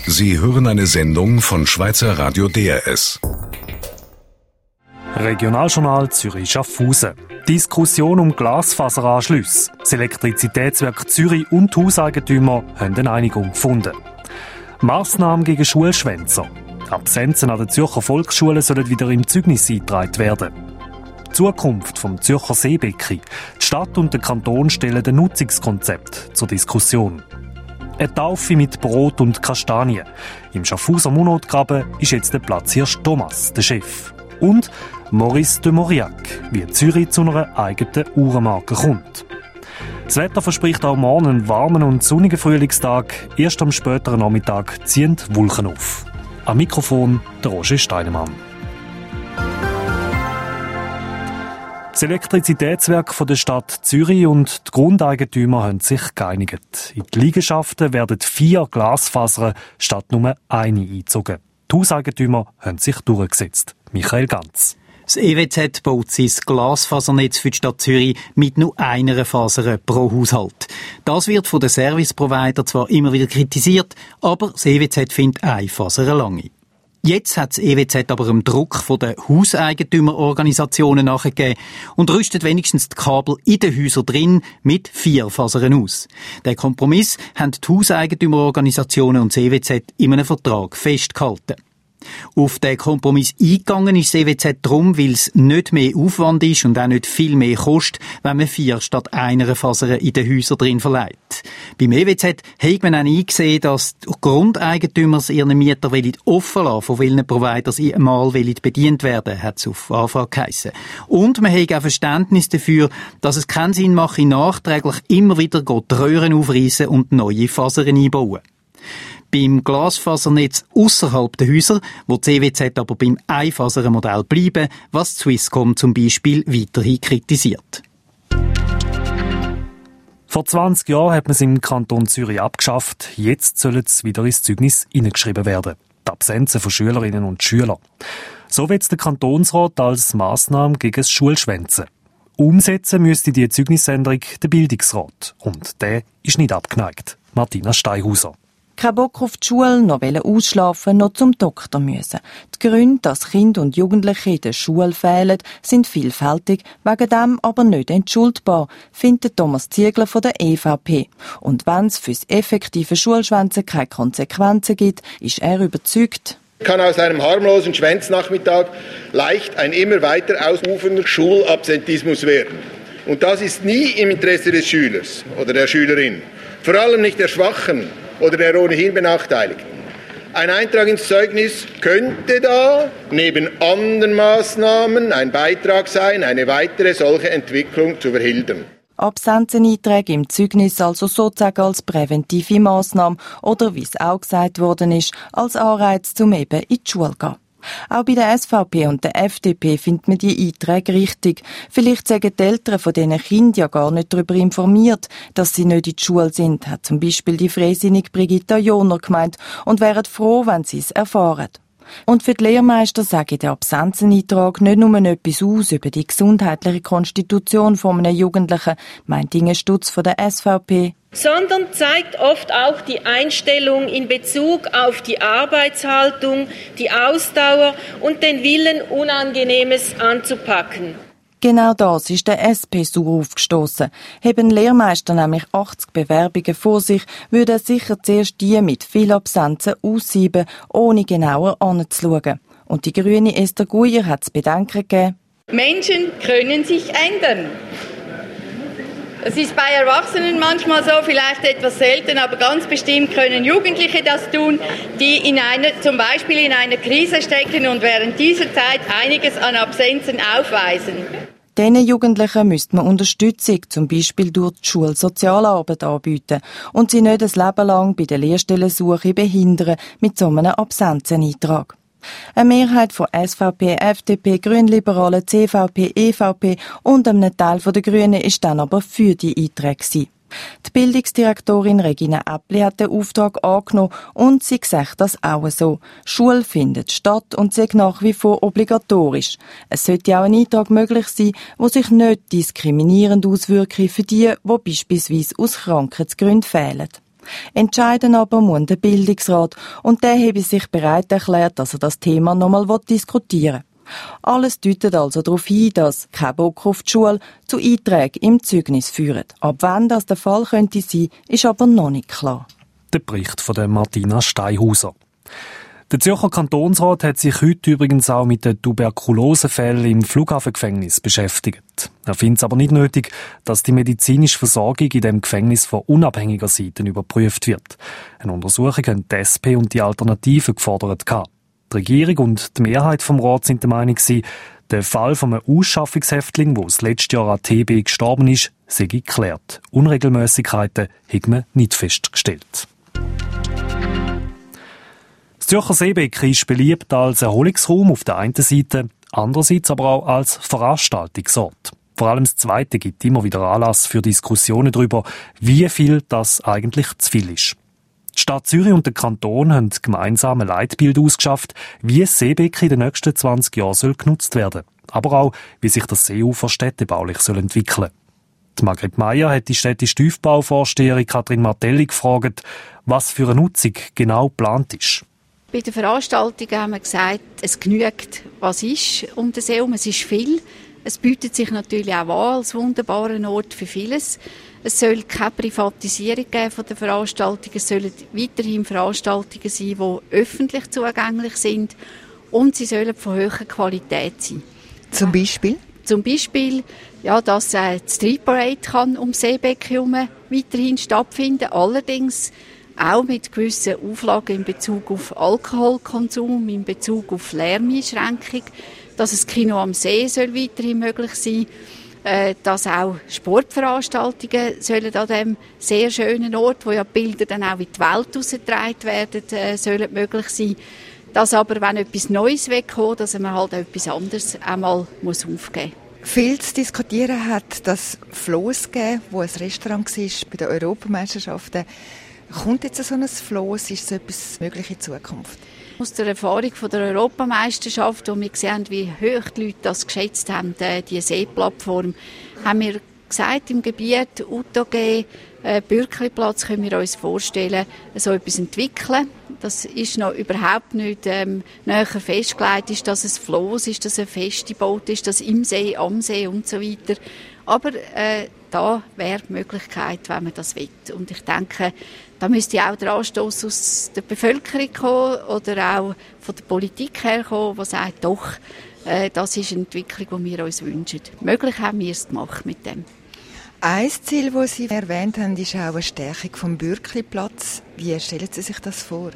Sie hören eine Sendung von Schweizer Radio DRS. Regionaljournal Zürich-Schaffhausen. Diskussion um Glasfaseranschlüsse. Das Elektrizitätswerk Zürich und die Hauseigentümer haben eine Einigung gefunden. Massnahmen gegen Schulschwänzer. Absenzen an den Zürcher Volksschulen sollen wieder im Zeugnis eingetragen werden. Die Zukunft vom Zürcher Seebecken. Die Stadt und der Kanton stellen ein Nutzungskonzept zur Diskussion. Eine Taufe mit Brot und Kastanien. Im Schaffhauser Munotgraben ist jetzt der Platzhirsch Thomas, der Chef. Und Maurice de Mauriac, wie Zürich zu einer eigenen Uhrenmarke kommt. Das Wetter verspricht auch morgen einen warmen und sonnigen Frühlingstag. Erst am späteren Nachmittag ziehen die Wolken auf. Am Mikrofon der Roger Steinemann. Das Elektrizitätswerk von der Stadt Zürich und die Grundeigentümer haben sich geeinigt. In die Liegenschaften werden 4 Glasfasern statt nur eine eingezogen. Die Hauseigentümer haben sich durchgesetzt. Michael Ganz. Das EWZ baut sein Glasfasernetz für die Stadt Zürich mit nur einer Faser pro Haushalt. Das wird von den Service-Provider zwar immer wieder kritisiert, aber das EWZ findet eine Faser lange. Jetzt hat das EWZ aber dem Druck von den Hauseigentümerorganisationen nachgegeben und rüstet wenigstens die Kabel in den Häusern drin mit 4 Fasern aus. Den Kompromiss haben die Hauseigentümerorganisationen und das EWZ in einem Vertrag festgehalten. Auf den Kompromiss eingegangen ist das EWZ darum, weil es nicht mehr Aufwand ist und auch nicht viel mehr kostet, wenn man 4 statt einer Faser in den Häusern drin verleiht. Beim EWZ hat man auch eingesehen, dass die Grundeigentümer ihren Mieter offen lassen, von welchen Providers einmal bedient werden, hat es auf Anfrage geheissen. Und man hat auch Verständnis dafür, dass es keinen Sinn macht, nachträglich immer wieder die Röhren aufreißen und neue Fasern einbauen. Beim Glasfasernetz ausserhalb der Häuser, wo das EWZ aber beim Einfasermodell bleiben, was Swisscom zum Beispiel weiterhin kritisiert. Vor 20 Jahren hat man es im Kanton Zürich abgeschafft. Jetzt sollen es wieder ins Zeugnis hineingeschrieben werden. Die Absenzen von Schülerinnen und Schülern. So wird es der Kantonsrat als Massnahme gegen das Schulschwänzen. Umsetzen müsste die Zeugnisänderung der Bildungsrat. Und der ist nicht abgeneigt. Martina Steinhauser. Kein Bock auf die Schule, noch ausschlafen, noch zum Doktor müssen. Die Gründe, dass Kinder und Jugendliche in der Schule fehlen, sind vielfältig, wegen dem aber nicht entschuldbar, findet Thomas Ziegler von der EVP. Und wenn es fürs effektive Schulschwänzen keine Konsequenzen gibt, ist er überzeugt. Kann aus einem harmlosen Schwänznachmittag leicht ein immer weiter ausufernder Schulabsentismus werden. Und das ist nie im Interesse des Schülers oder der Schülerin. Vor allem nicht der Schwachen oder der ohnehin Benachteiligten. Ein Eintrag ins Zeugnis könnte da neben anderen Maßnahmen ein Beitrag sein, eine weitere solche Entwicklung zu verhindern. Absenzeneinträge im Zeugnis also sozusagen als präventive Massnahme oder, wie es auch gesagt worden ist, als Anreiz zum eben in die Schule gehen. Auch bei der SVP und der FDP findet man die Einträge richtig. Vielleicht sagen die Eltern von diesen Kindern ja gar nicht darüber informiert, dass sie nicht in die Schule sind, hat zum Beispiel die freisinnige Brigitta Joner gemeint, und wären froh, wenn sie es erfahren. Und für die Lehrmeister sage der Absenzeneintrag nicht nur etwas aus über die gesundheitliche Konstitution von einem Jugendlichen, meint Inge Stutz von der SVP, sondern zeigt oft auch die Einstellung in Bezug auf die Arbeitshaltung, die Ausdauer und den Willen, Unangenehmes anzupacken. Genau das ist der SP sauer aufgestossen. Haben Lehrmeister nämlich 80 Bewerbungen vor sich, würde er sicher zuerst die mit viel Absenzen aussieben, ohne genauer anzuschauen. Und die grüne Esther Guyer hat es Bedenken gegeben. Menschen können sich ändern. Es ist bei Erwachsenen manchmal so, vielleicht etwas selten, aber ganz bestimmt können Jugendliche das tun, die zum Beispiel in einer Krise stecken und während dieser Zeit einiges an Absenzen aufweisen. Diesen Jugendlichen müsste man Unterstützung, zum Beispiel durch die Schulsozialarbeit, anbieten und sie nicht ein Leben lang bei der Lehrstellensuche behindern mit so einem Absenzeneintrag. Eine Mehrheit von SVP, FDP, Grünliberalen, CVP, EVP und einem Teil der Grünen ist dann aber für die Einträge gewesen. Die Bildungsdirektorin Regina Äppli hat den Auftrag angenommen und sie sagt das auch so. Schule findet statt und sei nach wie vor obligatorisch. Es sollte auch ein Eintrag möglich sein, der sich nicht diskriminierend auswirkt für die beispielsweise aus Krankheitsgründen fehlen. Entscheiden aber muss der Bildungsrat und der habe sich bereit erklärt, dass er das Thema nochmal diskutieren will. Alles deutet also darauf hin, dass kein Bock auf die Schule zu Einträgen im Zeugnis führt. Ab wann das der Fall könnte sein, ist aber noch nicht klar. Der Bericht von der Martina Steinhauser. Der Zürcher Kantonsrat hat sich heute übrigens auch mit den Tuberkulosefällen im Flughafengefängnis beschäftigt. Er findet es aber nicht nötig, dass die medizinische Versorgung in dem Gefängnis von unabhängiger Seite überprüft wird. Eine Untersuchung haben die SP und die Alternative gefordert. Die Regierung und die Mehrheit vom Rat sind der Meinung, der Fall von einem Ausschaffungshäftling, der das letzte Jahr an TB gestorben ist, sei geklärt. Unregelmäßigkeiten hat man nicht festgestellt. Das Zürcher Seebecken ist beliebt als Erholungsraum auf der einen Seite, andererseits aber auch als Veranstaltungsort. Vor allem das Zweite gibt immer wieder Anlass für Diskussionen darüber, wie viel das eigentlich zu viel ist. Die Stadt Zürich und der Kanton haben gemeinsam ein Leitbild ausgeschafft, wie das Seebecken in den nächsten 20 Jahren genutzt werden soll, aber auch, wie sich das Seeufer städtebaulich entwickeln soll. Die Margret Meyer hat die städtische Tiefbauvorsteherin Katrin Martelli gefragt, was für eine Nutzung genau geplant ist. Bei den Veranstaltungen haben wir gesagt, es genügt, was ist um den See herum. Es ist viel. Es bietet sich natürlich auch an als wunderbarer Ort für vieles. Es soll keine Privatisierung geben von den Veranstaltungen. Es sollen weiterhin Veranstaltungen sein, die öffentlich zugänglich sind. Und sie sollen von hoher Qualität sein. Zum Beispiel? Zum Beispiel, ja, dass die Street Parade kann um Seebecken herum weiterhin stattfinden. Allerdings auch mit gewissen Auflagen in Bezug auf Alkoholkonsum, in Bezug auf Lärmeinschränkung, dass das Kino am See soll weiterhin möglich sein, dass auch Sportveranstaltungen sollen an diesem sehr schönen Ort, wo ja Bilder dann auch in die Welt herausgetragen werden, sollen möglich sein. Dass aber, wenn etwas Neues wegkommt, dass man halt etwas anderes einmal aufgeben muss. Viel zu diskutieren hat das Floß gegeben, wo ein Restaurant war bei den Europameisterschaften. Kommt jetzt so ein Floß? Ist so etwas möglich in Zukunft? Aus der Erfahrung von der Europameisterschaft, wo wir gesehen haben, wie hoch die Leute das geschätzt haben, die Seeplattform, haben wir gesagt, im Gebiet UTOG, Bürkliplatz, können wir uns vorstellen, so etwas entwickeln. Das ist noch überhaupt nicht näher festgelegt, ist, dass es Floß ist, dass es ein feste Boot ist, dass im See, am See und so weiter. Aber da wäre die Möglichkeit, wenn man das will. Und ich denke, da müsste auch der Anstoß aus der Bevölkerung kommen oder auch von der Politik herkommen, die sagt, doch, das ist eine Entwicklung, die wir uns wünschen. Möglich haben wir es gemacht mit dem. Ein Ziel, das Sie erwähnt haben, ist auch eine Stärkung vom Bürkliplatz. Wie stellen Sie sich das vor?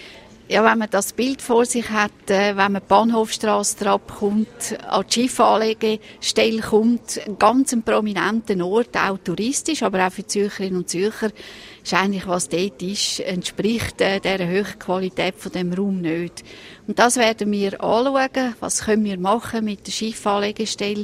Ja, wenn man das Bild vor sich hat, wenn man die Bahnhofstrasse abkommt, an die Schiffanlegestelle kommt, ein ganz prominenter Ort, auch touristisch, aber auch für Zürcherinnen und Zürcher, ist eigentlich, was dort ist, entspricht dieser hohen Qualität von dem Raum nicht. Und das werden wir anschauen, was können wir machen mit der Schiffanlegestelle,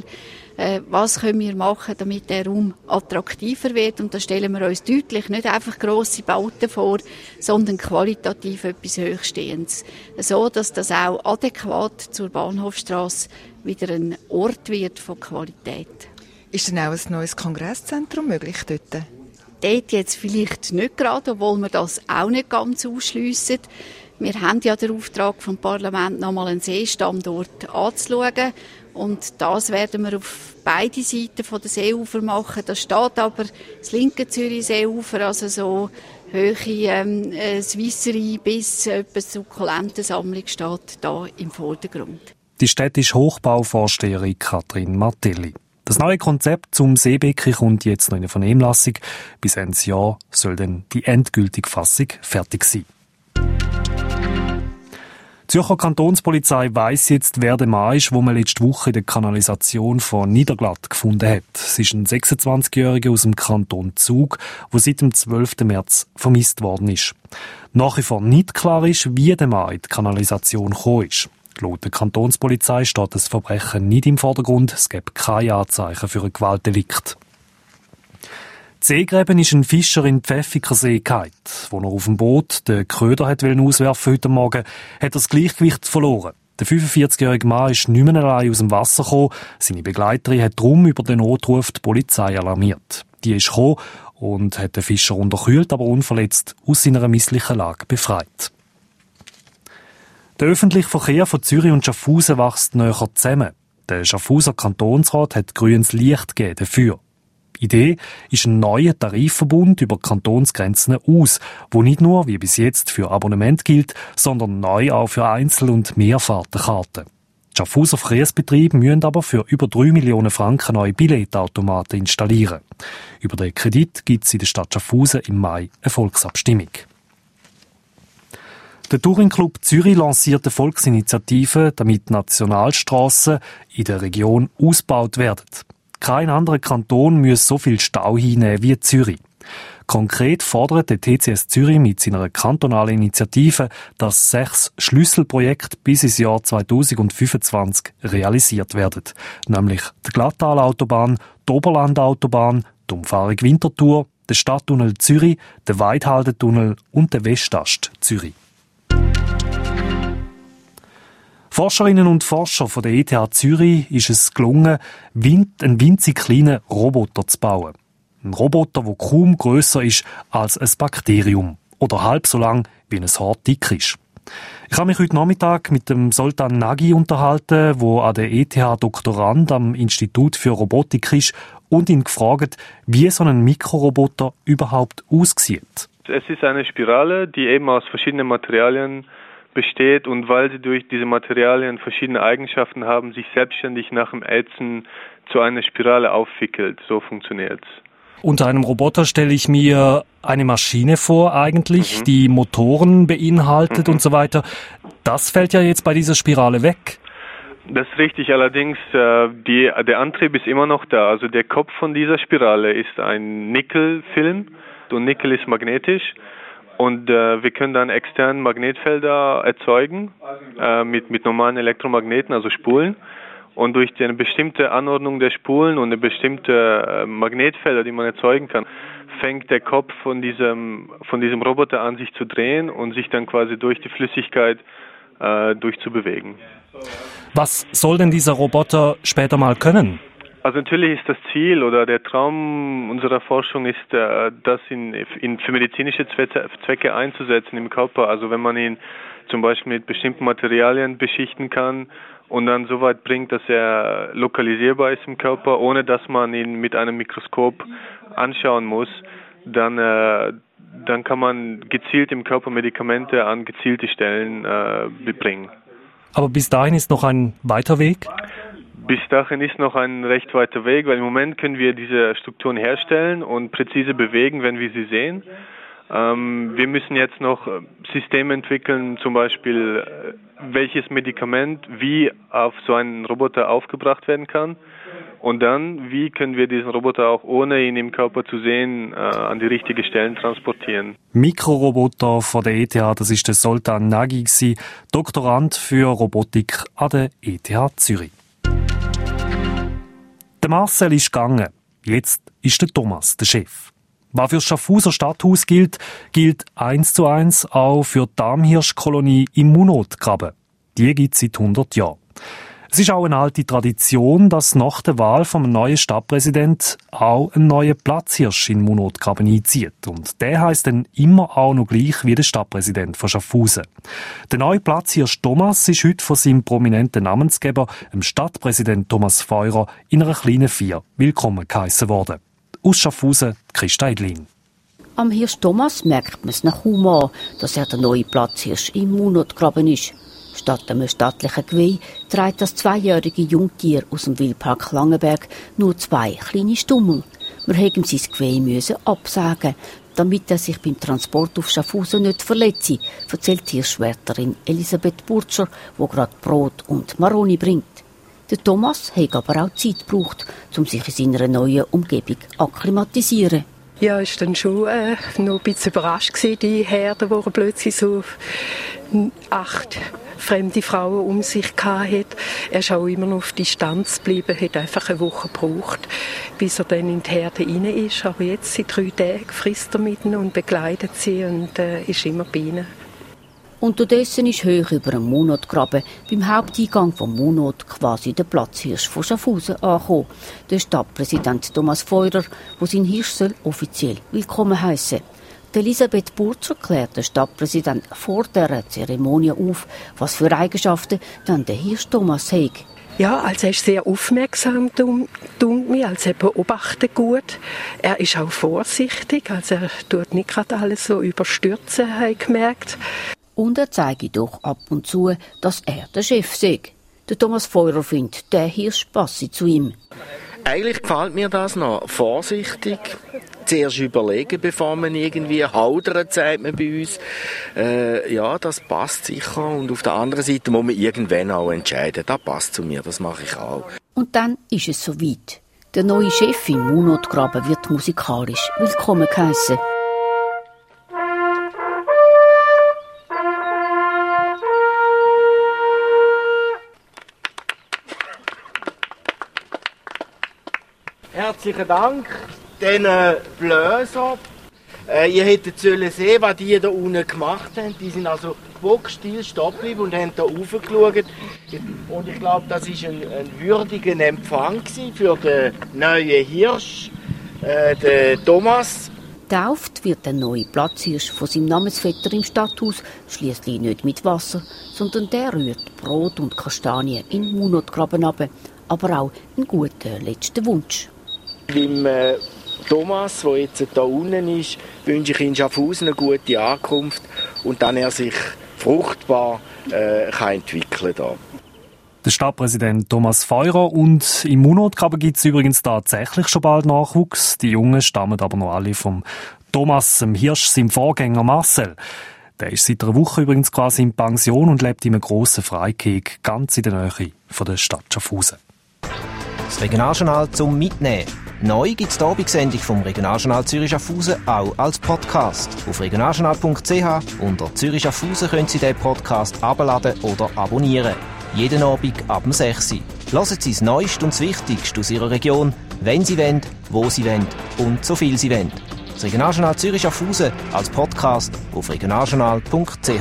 was können wir machen, damit der Raum attraktiver wird. Und da stellen wir uns deutlich nicht einfach grosse Bauten vor, sondern qualitativ etwas Hochstehendes. So, dass das auch adäquat zur Bahnhofstrasse wieder ein Ort wird von Qualität. Ist denn auch ein neues Kongresszentrum möglich dort? Dort jetzt vielleicht nicht gerade, obwohl wir das auch nicht ganz ausschliessen. Wir haben ja den Auftrag vom Parlament, nochmal einen Seestandort anzuschauen. Und das werden wir auf beide Seiten von der Seeufer machen. Da steht aber das linke Zürich-Seeufer, also so hohe Swisserie bis etwas Sukkulentensammlung steht da im Vordergrund. Die städtische Hochbauvorsteherin Katrin Martelli. Das neue Konzept zum Seebecken kommt jetzt noch in eine Vernehmlassung. Bis Ende Jahr soll dann die endgültige Fassung fertig sein. Die Zürcher Kantonspolizei weiss jetzt, wer der Mann ist, den man letzte Woche in der Kanalisation von Niederglatt gefunden hat. Es ist ein 26-Jähriger aus dem Kanton Zug, der seit dem 12. März vermisst worden ist. Nach wie vor nicht klar ist, wie der Mann in die Kanalisation gekommen ist. Laut der Kantonspolizei steht das Verbrechen nicht im Vordergrund. Es gibt keine Anzeichen für ein Gewaltdelikt. Die Seegräben ist ein Fischer in Pfäffikersee gefallen. Als er auf dem Boot den Köder auswerfen heute Morgen, hat er das Gleichgewicht verloren. Der 45-jährige Mann ist nicht mehr allein aus dem Wasser gekommen. Seine Begleiterin hat darum über den Notruf die Polizei alarmiert. Die ist gekommen und hat den Fischer unterkühlt, aber unverletzt aus seiner misslichen Lage befreit. Der öffentliche Verkehr von Zürich und Schaffhausen wächst näher zusammen. Der Schaffhauser Kantonsrat hat grünes Licht gegeben dafür. Die Idee ist ein neuer Tarifverbund über Kantonsgrenzen aus, wo nicht nur, wie bis jetzt, für Abonnement gilt, sondern neu auch für Einzel- und Mehrfahrtenkarten. Die Schaffhauser Verkehrsbetriebe müssen aber für über 3 Millionen Franken neue Billetautomaten installieren. Über den Kredit gibt es in der Stadt Schaffhausen im Mai eine Volksabstimmung. Der Touring-Club Zürich lanciert eine Volksinitiative, damit Nationalstrassen in der Region ausgebaut werden. Kein anderer Kanton muss so viel Stau hinnehmen wie Zürich. Konkret fordert der TCS Zürich mit seiner kantonalen Initiative, dass 6 Schlüsselprojekte bis ins Jahr 2025 realisiert werden. Nämlich die Glattalautobahn, die Oberlandautobahn, die Umfahrung Winterthur, der Stadttunnel Zürich, der Weidhaldentunnel und der Westast Zürich. Forscherinnen und Forscher von der ETH Zürich ist es gelungen, einen winzig kleinen Roboter zu bauen. Ein Roboter, der kaum grösser ist als ein Bakterium oder halb so lang wie ein Haar dick ist. Ich habe mich heute Nachmittag mit dem Soltan Nagy unterhalten, der an der ETH Doktorand am Institut für Robotik ist, und ihn gefragt, wie so ein Mikroroboter überhaupt aussieht. Es ist eine Spirale, die eben aus verschiedenen Materialien besteht, und weil sie durch diese Materialien verschiedene Eigenschaften haben, sich selbstständig nach dem Ätzen zu einer Spirale aufwickelt. So funktioniert's. Unter einem Roboter stelle ich mir eine Maschine vor eigentlich, die Motoren beinhaltet und so weiter. Das fällt ja jetzt bei dieser Spirale weg. Das ist richtig, allerdings der Antrieb ist immer noch da. Also der Kopf von dieser Spirale ist ein Nickelfilm und Nickel ist magnetisch. Und wir können dann externe Magnetfelder erzeugen mit normalen Elektromagneten, also Spulen. Und durch eine bestimmte Anordnung der Spulen und eine bestimmte Magnetfelder, die man erzeugen kann, fängt der Kopf von diesem Roboter an, sich zu drehen und sich dann quasi durch die Flüssigkeit durchzubewegen. Was soll denn dieser Roboter später mal können? Also natürlich ist das Ziel oder der Traum unserer Forschung ist, das für medizinische Zwecke einzusetzen im Körper. Also wenn man ihn zum Beispiel mit bestimmten Materialien beschichten kann und dann so weit bringt, dass er lokalisierbar ist im Körper, ohne dass man ihn mit einem Mikroskop anschauen muss, dann kann man gezielt im Körper Medikamente an gezielte Stellen bringen. Aber bis dahin ist noch ein weiter Weg? Bis dahin ist noch ein recht weiter Weg, weil im Moment können wir diese Strukturen herstellen und präzise bewegen, wenn wir sie sehen. Wir müssen jetzt noch Systeme entwickeln, zum Beispiel welches Medikament wie auf so einen Roboter aufgebracht werden kann. Und dann, wie können wir diesen Roboter auch ohne ihn im Körper zu sehen, an die richtigen Stellen transportieren. Mikroroboter von der ETH, das ist der Soltan Nagy, Doktorand für Robotik an der ETH Zürich. Der Marcel ist gegangen. Jetzt ist der Thomas der Chef. Was für das Schaffhauser Stadthaus gilt 1:1 auch für die Damhirschkolonie im Munotgraben. Die gibt es seit 100 Jahren. Es ist auch eine alte Tradition, dass nach der Wahl vom neuen Stadtpräsident auch ein neuer Platzhirsch in Munotgraben einzieht. Und der heisst dann immer auch noch gleich wie der Stadtpräsident von Schaffhausen. Der neue Platzhirsch Thomas ist heute von seinem prominenten Namensgeber, dem Stadtpräsident Thomas Feurer, in einer kleinen Feier willkommen geheissen worden. Aus Schaffhausen, Christa Edlin. Am Hirsch Thomas merkt man es nach an, dass er der neue Platzhirsch im Munotgraben ist. Statt einem stattlichen Geweih trägt das 2-jährige Jungtier aus dem Wildpark Langenberg nur 2 kleine Stummel. Wir hätten sein Geweih absagen, damit er sich beim Transport auf Schaffhausen nicht verletze, erzählt Tierschwärterin Elisabeth Burtscher, die gerade Brot und Maroni bringt. Der Thomas hat aber auch Zeit gebraucht, um sich in seiner neuen Umgebung zu akklimatisieren. Ja, ich war dann schon noch ein bisschen überrascht gewesen, die Herde, die plötzlich so 8 fremde Frauen um sich hatte. Er ist auch immer noch auf Distanz geblieben, hat einfach eine Woche gebraucht, bis er dann in die Herde rein ist. Aber jetzt, seit 3 Tagen, frisst er mit ihnen und begleitet sie und ist immer bei ihnen. Unterdessen ist hoch über dem Munotgraben beim Haupteingang vom Munot quasi der Platzhirsch von Schaffhausen angekommen. Der Stadtpräsident Thomas Feurer, der seinen Hirsch offiziell willkommen heissen. Elisabeth Burzer klärt der Stadtpräsident vor dieser Zeremonie auf, was für Eigenschaften dann der Hirsch Thomas hat. Ja, also er ist sehr aufmerksam, tut mir, also er beobachtet gut. Er ist auch vorsichtig, also er tut nicht gerade alles so überstürzen, habe ich gemerkt. Und er zeige doch ab und zu, dass er der Chef sei. Der Thomas Feurer findet, der Hirsch passe zu ihm. Eigentlich gefällt mir das noch. Vorsichtig. Zuerst überlegen, bevor man irgendwie haudert, sagt man bei uns. Ja, das passt sicher. Und auf der anderen Seite muss man irgendwann auch entscheiden. Das passt zu mir, das mache ich auch. Und dann ist es soweit. Der neue Chef im Munotgraben wird musikalisch willkommen geheissen. Herzlichen Dank den Bläser. Ihr hättet sehen, was die da unten gemacht haben. Die sind also bockstill stehen geblieben und haben da raufgeschaut. Und ich glaube, das war ein würdiger Empfang für den neuen Hirsch, den Thomas. Getauft wird der neue Platzhirsch von seinem Namensvetter im Stadthaus schliesslich nicht mit Wasser, sondern der rührt Brot und Kastanien in den Munotgraben runter. Aber auch einen guten letzten Wunsch. Beim Thomas, der jetzt hier unten ist, wünsche ich in Schaffhausen eine gute Ankunft und dann er sich fruchtbar kann entwickeln kann. Der Stadtpräsident Thomas Feurer, und im Munotgraben gibt es übrigens tatsächlich schon bald Nachwuchs. Die Jungen stammen aber noch alle vom Thomas, dem Hirsch, seinem Vorgänger Marcel. Der ist seit einer Woche übrigens quasi in Pension und lebt in einem grossen Freigehege ganz in der Nähe von der Stadt Schaffhausen. Das Regionaljournal zum Mitnehmen. Neu gibt es die Abendsendung vom Regionaljournal Zürich Schaffhausen auch als Podcast. Auf regionaljournal.ch unter Zürich Schaffhausen können Sie den Podcast abladen oder abonnieren. Jeden Abend ab 6 Uhr. Hören Sie das Neueste und das Wichtigste aus Ihrer Region, wenn Sie wollen, wo Sie wollen und so viel Sie wollen. Das Regionaljournal Zürich Schaffhausen als Podcast auf regionaljournal.ch.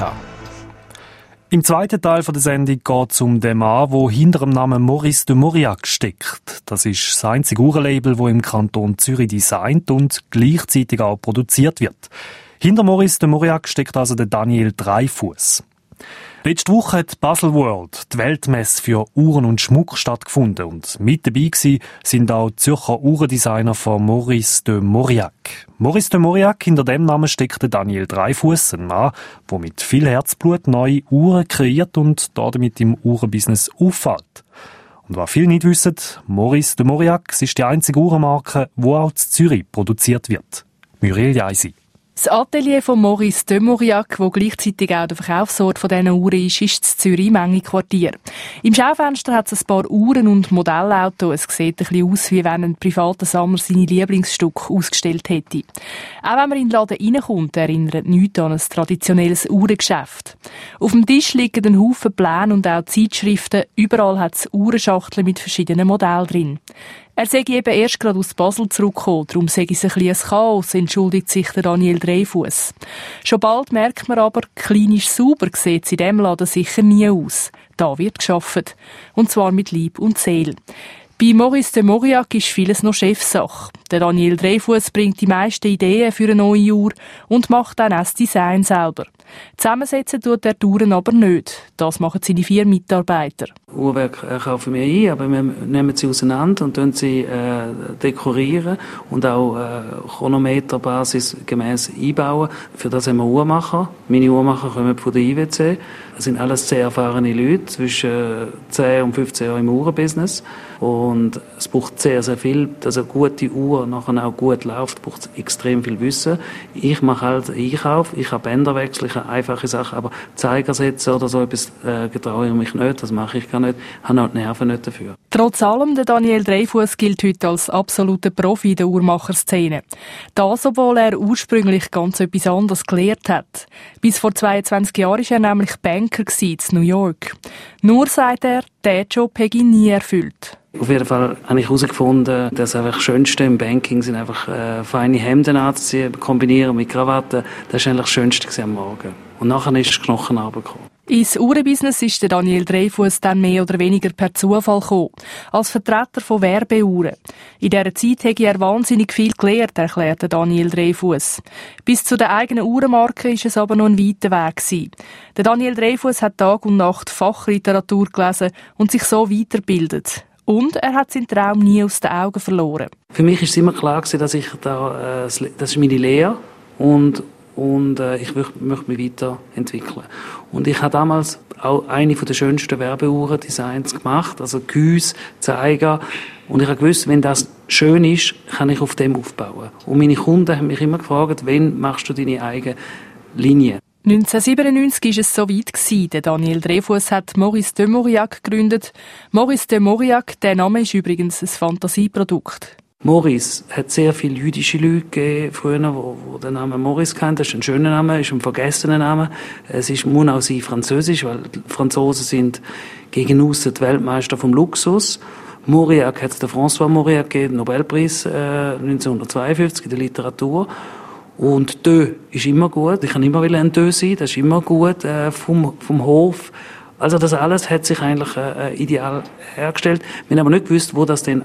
Im zweiten Teil der Sendung geht es um den Mann, der hinter dem Namen Maurice de Mauriac steckt. Das ist das einzige Uhrenlabel, das im Kanton Zürich designt und gleichzeitig auch produziert wird. Hinter Maurice de Mauriac steckt also der Daniel Dreifuss. Letzte Woche hat Basel World, die Weltmesse für Uhren und Schmuck, stattgefunden. Und mit dabei sind auch die Zürcher Uhrendesigner von Maurice de Mauriac. Maurice de Mauriac, hinter dem Namen steckt der Daniel Dreifuss, ein Mann, der mit viel Herzblut neue Uhren kreiert und damit im Uhrenbusiness auffällt. Und was viele nicht wissen, Maurice de Mauriac ist die einzige Uhrenmarke, die auch in Zürich produziert wird. Muriel Jaisi. Das Atelier von Maurice de Mauriac, das gleichzeitig auch der Verkaufsort von diesen Uhren ist das Zürich-Mengi-Quartier. Im Schaufenster hat es ein paar Uhren und Modellautos. Es sieht ein bisschen aus, wie wenn ein privater Sammler seine Lieblingsstücke ausgestellt hätte. Auch wenn man in den Laden reinkommt, erinnert nichts an ein traditionelles Uhrengeschäft. Auf dem Tisch liegen ein Haufen Pläne und auch Zeitschriften. Überall hat es Uhrenschachteln mit verschiedenen Modellen drin. Er sei eben erst gerade aus Basel zurückgekommen, darum sei es ein bisschen ein Chaos, entschuldigt sich der Daniel Dreifuss. Schon bald merkt man aber, klinisch sauber sieht es in diesem Laden sicher nie aus. Da wird gearbeitet. Und zwar mit Leib und Seele. Bei Maurice de Mauriac ist vieles noch Chefsache. Der Daniel Dreifuss bringt die meisten Ideen für eine neue Uhr und macht dann auch das Design selber. Zusammensetzen tut er die Uhren aber nicht. Das machen seine 4 Mitarbeiter. Uhrwerke kaufen wir ein, aber wir nehmen sie auseinander und sie dekorieren und auch Chronometerbasis gemäss einbauen. Für das haben wir Uhrmacher. Meine Uhrmacher kommen von der IWC. Das sind alles sehr erfahrene Leute, zwischen 10 und 15 Jahren im Uhrenbusiness. Und es braucht sehr, sehr viel, dass eine gute Uhr nachher auch gut läuft, braucht extrem viel Wissen. Ich mache halt Einkauf, ich habe Bänder wechseln, ich habe einfache Sachen, aber Zeiger setzen oder so etwas getraue ich mich nicht, das mache ich gar nicht, habe auch die Nerven nicht dafür. Trotz allem, der Daniel Dreifuss gilt heute als absoluter Profi in der Uhrmacherszene. Das, obwohl er ursprünglich ganz etwas anderes gelehrt hat. Bis vor 22 Jahren war er nämlich Banker in New York. Nur, sagt er, diesen Job hätte ihn nie erfüllt. Auf jeden Fall habe ich herausgefunden, dass einfach das Schönste im Banking sind einfach feine Hemden anzuziehen, kombinieren mit Krawatten. Das war eigentlich das Schönste am Morgen. Und nachher ist das Knochen runtergekommen. Ins Uhrenbusiness ist der Daniel Dreyfus dann mehr oder weniger per Zufall gekommen, als Vertreter von Werbeuhren. In dieser Zeit habe er wahnsinnig viel gelernt, erklärte Daniel Dreyfus. Bis zu der eigenen Uhrenmarke ist es aber noch ein weiter Weg gewesen. Der Daniel Dreyfus hat Tag und Nacht Fachliteratur gelesen und sich so weitergebildet. Und er hat seinen Traum nie aus den Augen verloren. Für mich ist es immer klar gewesen, dass das ist meine Lehre und ich möchte mich weiterentwickeln. Und ich habe damals auch eine der schönsten Werbeuhren-Designs gemacht, also Gehäuse, Zeiger. Und ich habe gewusst, wenn das schön ist, kann ich auf dem aufbauen. Und meine Kunden haben mich immer gefragt, wann machst du deine eigene Linie? 1997 war es so weit gewesen. Der Daniel Dreyfus hat Maurice de Mauriac gegründet. Maurice de Mauriac, der Name ist übrigens ein Fantasieprodukt. Maurice hat sehr viele jüdische Leute gegeben, früher, die den Namen Maurice kennen. Das ist ein schöner Name, ist ein vergessener Name. muss auch sein Französisch, weil die Franzosen sind gegen aussen die Weltmeister vom Luxus. Mauriac hat es den François Mauriac gegeben, Nobelpreis 1952 in der Literatur. Und «de» ist immer gut. Ich kann immer ein «de» sein, das ist immer gut vom Hof. Also das alles hat sich eigentlich ideal hergestellt. Wir haben aber nicht gewusst, wo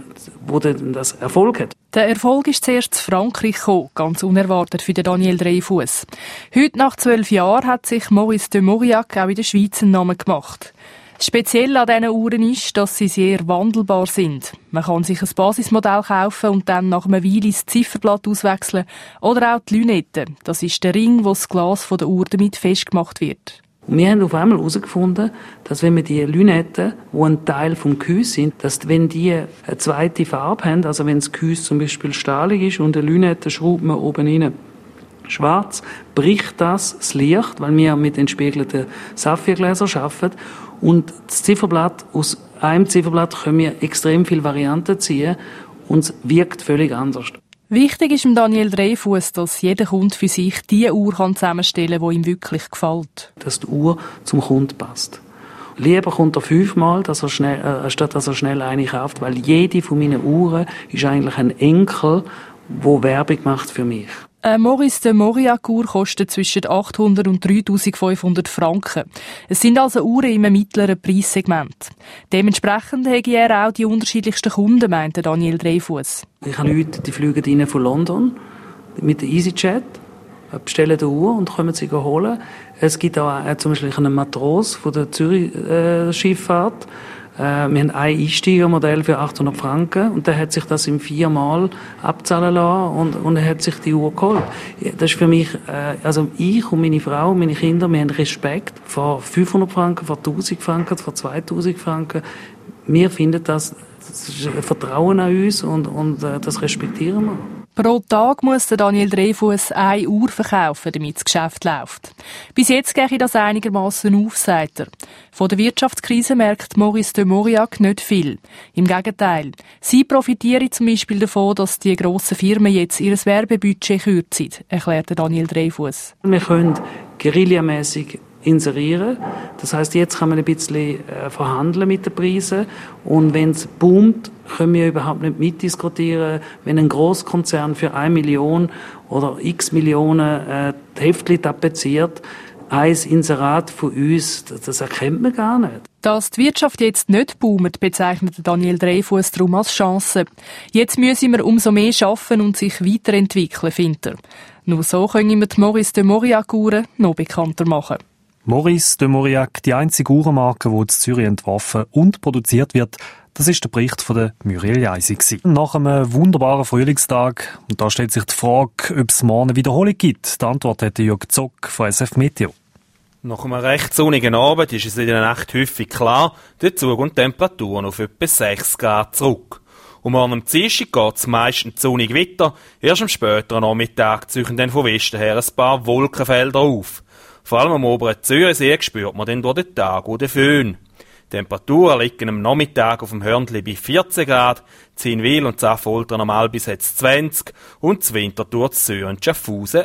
denn das Erfolg hat. Der Erfolg ist zuerst zu Frankreich gekommen, ganz unerwartet für den Daniel Dreyfus. Heute, nach 12 Jahren, hat sich Maurice de Mauriac auch in der Schweiz einen Namen gemacht. Speziell an diesen Uhren ist, dass sie sehr wandelbar sind. Man kann sich ein Basismodell kaufen und dann nach einer Weile das Zifferblatt auswechseln. Oder auch die Lünette. Das ist der Ring, wo das Glas von der Uhr damit festgemacht wird. Und wir haben auf einmal herausgefunden, dass wenn wir die Lünetten, die ein Teil vom Gehäuse sind, dass wenn die eine zweite Farbe haben, also wenn das Gehäuse zum Beispiel stahlig ist und eine Lünette schraubt man oben rein schwarz, bricht das Licht, weil wir mit entspiegelten Saphirgläsern arbeiten. Und das Zifferblatt, aus einem Zifferblatt können wir extrem viele Varianten ziehen und es wirkt völlig anders. Wichtig ist dem Daniel Dreyfus, dass jeder Kunde für sich die Uhr zusammenstellen kann, die ihm wirklich gefällt. Dass die Uhr zum Kunden passt. Lieber kommt er 5-mal, statt dass er schnell eine kauft, weil jede von meinen Uhren ist eigentlich ein Enkel, der Werbung macht für mich. Eine Maurice de Mauriac Uhr kostet zwischen 800 und 3500 Franken. Es sind also Uhren im mittleren Preissegment. Dementsprechend habe er auch die unterschiedlichsten Kunden, meinte Daniel Dreyfus. Ich habe Leute, die fliegen rein von London mit der EasyJet, bestellen die Uhr und kommen sie holen. Es gibt auch zum Beispiel einen Matros von der Zürich-Schifffahrt. Wir haben ein Einsteigermodell für 800 Franken und der hat sich das im 4-mal abzahlen lassen und er hat sich die Uhr geholt. Das ist für mich, also ich und meine Frau und meine Kinder, wir haben Respekt vor 500 Franken, vor 1000 Franken, vor 2000 Franken. Wir finden das ist ein Vertrauen an uns und das respektieren wir. Pro Tag muss der Daniel Dreyfus eine Uhr verkaufen, damit das Geschäft läuft. Bis jetzt gehe das einigermaßen auf, sagt er. Von der Wirtschaftskrise merkt Maurice de Mauriac nicht viel. Im Gegenteil. Sie profitieren zum Beispiel davon, dass die grossen Firmen jetzt ihr Werbebudget kürzen, erklärte Daniel Dreyfus. Wir können guerillamässig inserieren. Das heisst, jetzt kann man ein bisschen verhandeln mit den Preisen. Und wenn es boomt, können wir überhaupt nicht mitdiskutieren. Wenn ein Grosskonzern für 1 Million oder x Millionen die Heftchen tapeziert, ein Inserat von uns, das erkennt man gar nicht. Dass die Wirtschaft jetzt nicht boomt, bezeichnet Daniel Dreyfus darum als Chance. Jetzt müssen wir umso mehr arbeiten und sich weiterentwickeln, findet er. Nur so können wir die Maurice de Mauriac Uhren noch bekannter machen. Maurice de Mauriac, die einzige Uhrenmarke, die in Zürich entworfen und produziert wird, das ist der Bericht von der Muriel Jaisi. Nach einem wunderbaren Frühlingstag, und da stellt sich die Frage, ob es morgen eine Wiederholung gibt. Die Antwort hat Jörg Zock von SF Meteo. Nach einem recht sonnigen Abend ist es in der Nacht häufig klar, der Zug und die Temperaturen auf etwa 6 Grad zurück. Und morgen am Dienstag geht es meistens sonnig weiter, erst am späteren Nachmittag ziehen dann von Westen her ein paar Wolkenfelder auf. Vor allem am oberen Zürichsee spürt man dann durch den Tag auch den Föhn. Die Temperaturen liegen am Nachmittag auf dem Hörnli bei 14 Grad, Zinnwil und Affoltern am Albis hat es 20 und zu Winterthur, Zürich und Schaffhausen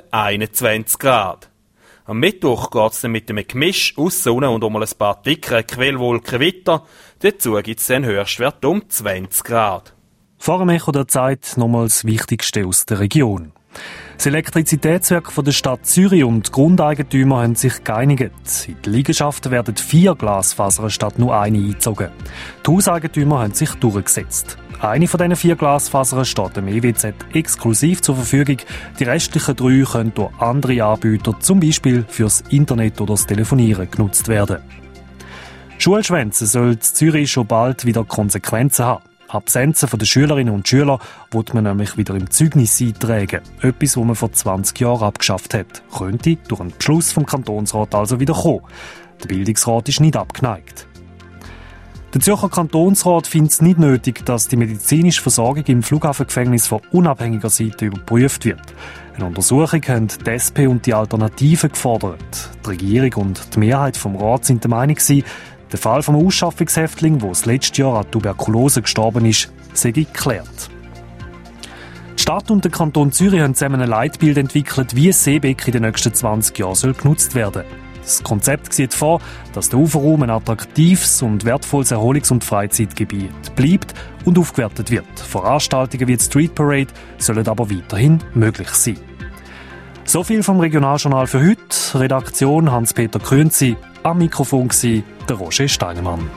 21 Grad. Am Mittwoch geht es dann mit einem Gemisch aus Sonne und um ein paar dickere Quellwolken weiter. Dazu gibt es dann Höchstwert um 20 Grad. Vor dem Echo der Zeit nochmals das Wichtigste aus der Region. Das Elektrizitätswerk der Stadt Zürich und die Grundeigentümer haben sich geeinigt. In die Liegenschaften werden 4 Glasfasern statt nur eine eingezogen. Die Hauseigentümer haben sich durchgesetzt. Eine von diesen 4 Glasfasern steht dem EWZ exklusiv zur Verfügung. Die restlichen 3 können durch andere Anbieter, zum Beispiel fürs Internet oder das Telefonieren, genutzt werden. Schulschwänzen soll in Zürich schon bald wieder Konsequenzen haben. Absenzen der Schülerinnen und Schüler wird man nämlich wieder im Zeugnis eintragen. Etwas, was man vor 20 Jahren abgeschafft hat. Könnte durch einen Beschluss vom Kantonsrat also wieder kommen. Der Bildungsrat ist nicht abgeneigt. Der Zürcher Kantonsrat findet es nicht nötig, dass die medizinische Versorgung im Flughafengefängnis von unabhängiger Seite überprüft wird. Eine Untersuchung haben die SP und die Alternative gefordert. Die Regierung und die Mehrheit vom Rat sind der Meinung gewesen, der Fall vom Ausschaffungshäftling, der das letzte Jahr an Tuberkulose gestorben ist, sei geklärt. Die Stadt und der Kanton Zürich haben zusammen ein Leitbild entwickelt, wie ein Seebecken in den nächsten 20 Jahren genutzt werden soll. Das Konzept sieht vor, dass der Uferraum ein attraktives und wertvolles Erholungs- und Freizeitgebiet bleibt und aufgewertet wird. Veranstaltungen wie die Street Parade sollen aber weiterhin möglich sein. So viel vom Regionaljournal für heute. Redaktion Hans-Peter Krünzi. Am Mikrofon war der Roger Steinemann.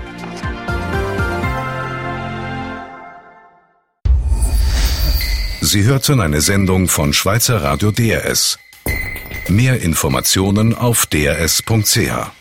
Sie hörten eine Sendung von Schweizer Radio DRS. Mehr Informationen auf drs.ch.